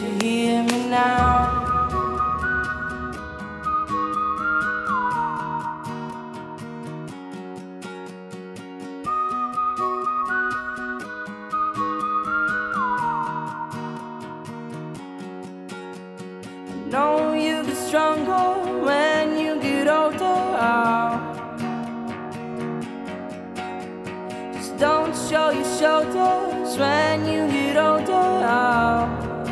to hear me now. I know you get stronger when you get older. Just don't show your shoulders when you get older.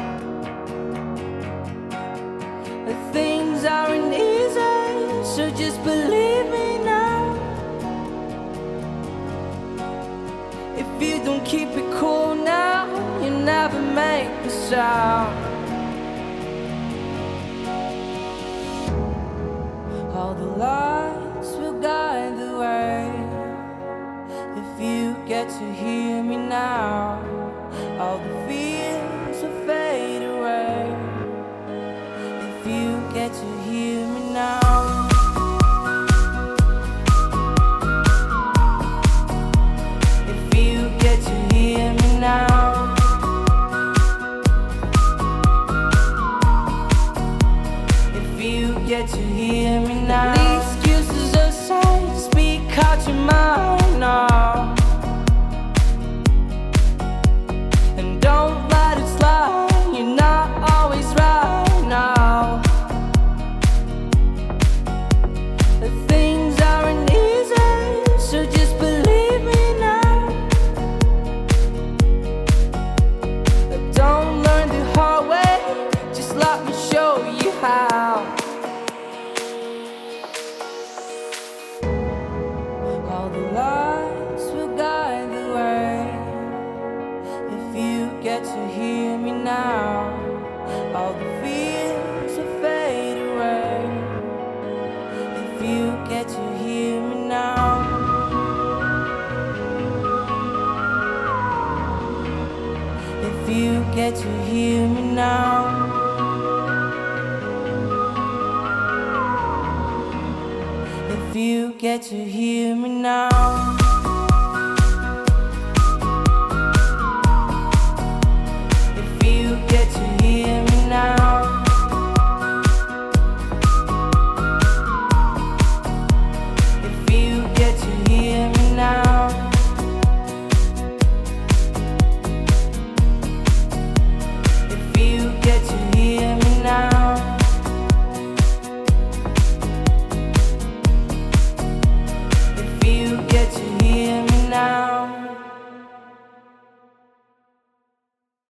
Things aren't easy, so just believe me now. If you don't keep it cool now, you never make the sound. All the lights will guide the way. If you get to hear me now, all the fears will fade away. If you get to hear me now. If you get to hear me now. If you get to hear me now. The excuses aside, speak out your mind now. And don't let it slide, you're not always right now. The things aren't easy, so just believe me now. Don't learn the hard way, just let me show you how. All the lights will guide the way. If you get to hear me now, all the fears will fade away. If you get to hear me now. If you get to hear me now. If you get to hear me now.